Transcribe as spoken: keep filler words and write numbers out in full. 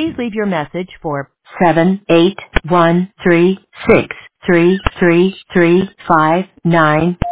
Please leave your message for seven eight one three six three three three five nine.